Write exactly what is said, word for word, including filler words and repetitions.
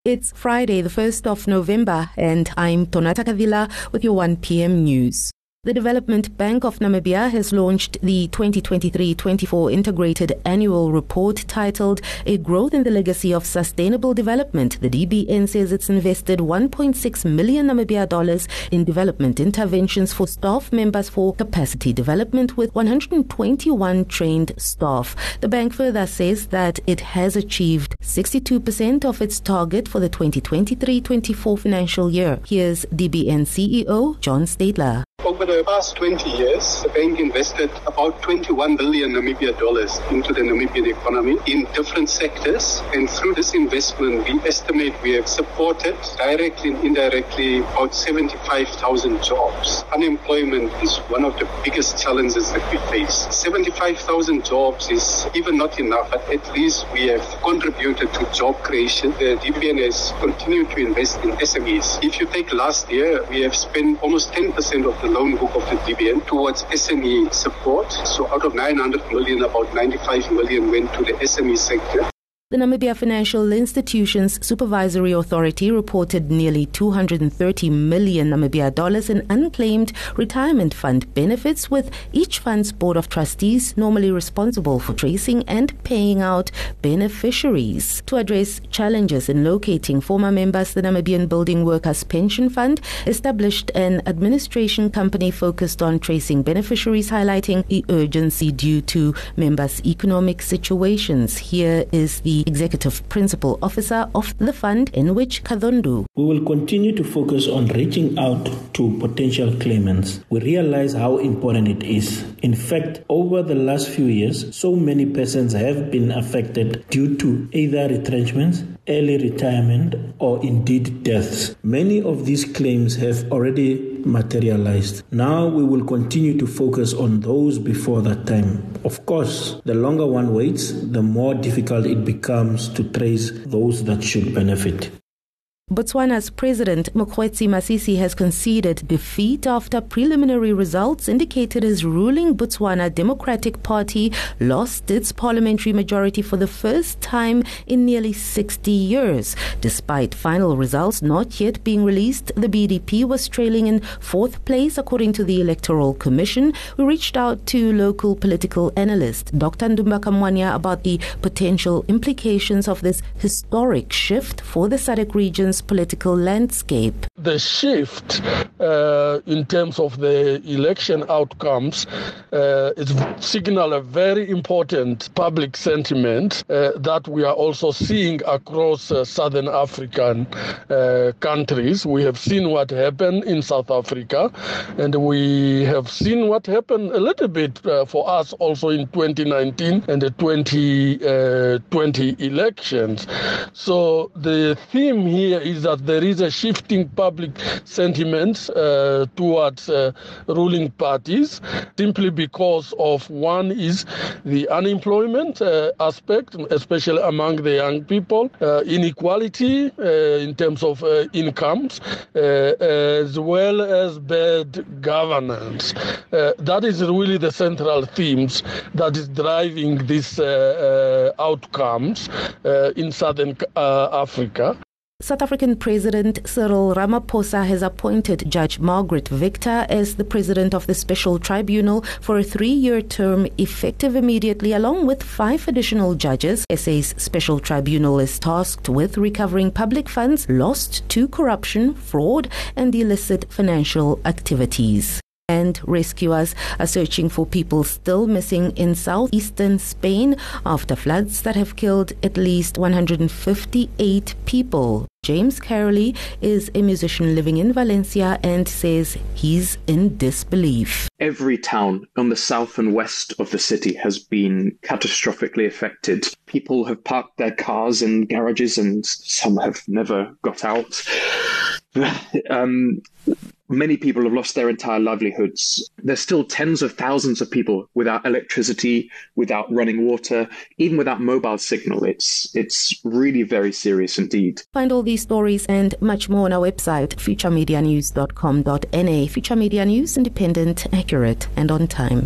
It's Friday, the first of November, and I'm Tonata Kavila with your one p.m. news. The Development Bank of Namibia has launched the twenty twenty-three twenty-four Integrated Annual Report titled A Growth in the Legacy of Sustainable Development. The D B N says it's invested one point six million Namibia dollars in development interventions for staff members for capacity development with one hundred twenty-one trained staff. The bank further says that it has achieved sixty-two percent of its target for the twenty twenty-three twenty-four financial year. Here's D B N C E O John Stadler. Over the past twenty years, the bank invested about twenty-one billion Namibia dollars into the Namibian economy in different sectors. And through this investment, we estimate we have supported directly and indirectly about seventy-five thousand jobs. Unemployment is one of the biggest challenges that we face. seventy-five thousand jobs is even not enough, but at least we have contributed to job creation. The D B N has continued to invest in S M Es. If you take last year, we have spent almost ten percent of the loan book of the D B N towards S M E support. So out of nine hundred million, about ninety-five million went to the S M E sector. The Namibia Financial Institutions Supervisory Authority reported nearly two hundred thirty million Namibia dollars in unclaimed retirement fund benefits, with each fund's board of trustees normally responsible for tracing and paying out beneficiaries. To address challenges in locating former members, the Namibian Building Workers Pension Fund established an administration company focused on tracing beneficiaries, highlighting the urgency due to members' economic situations. Here is the Executive Principal Officer of the fund, Enwich Kadhondu. We will continue to focus on reaching out to potential claimants. We realize how important it is. In fact, over the last few years, so many persons have been affected due to either retrenchments, early retirement, or indeed deaths. Many of these claims have already materialized. Now we will continue to focus on those before that time. Of course, the longer one waits, the more difficult it becomes to trace those that should benefit. Botswana's President Mokgweetsi Masisi has conceded defeat after preliminary results indicated his ruling Botswana Democratic Party lost its parliamentary majority for the first time in nearly sixty years. Despite final results not yet being released, the B D P was trailing in fourth place according to the Electoral Commission. We reached out to local political analyst Doctor Ndumba Kamwanya about the potential implications of this historic shift for the S A D C region's political landscape. The shift uh, in terms of the election outcomes uh, is signal a very important public sentiment uh, that we are also seeing across uh, Southern African uh, countries. We have seen what happened in South Africa, and we have seen what happened a little bit uh, for us also in twenty nineteen and the twenty twenty elections. So the theme here is that there is a shifting public sentiment uh, towards uh, ruling parties, simply because of one is the unemployment uh, aspect, especially among the young people, uh, inequality uh, in terms of uh, incomes, uh, as well as bad governance. Uh, that is really the central themes that is driving these uh, uh, outcomes uh, in Southern uh, Africa. South African President Cyril Ramaphosa has appointed Judge Margaret Victor as the president of the Special Tribunal for a three-year term effective immediately, along with five additional judges. S A's Special Tribunal is tasked with recovering public funds lost to corruption, fraud, and illicit financial activities. And rescuers are searching for people still missing in southeastern Spain after floods that have killed at least one hundred fifty-eight people. James Caroli is a musician living in Valencia and says he's in disbelief. Every town on the south and west of the city has been catastrophically affected. People have parked their cars in garages and some have never got out. um, Many people have lost their entire livelihoods. There's still tens of thousands of people without electricity, without running water, even without mobile signal. It's it's really very serious indeed. Find all these stories and much more on our website, future media news dot com dot n a. Future Media News, independent, accurate, and on time.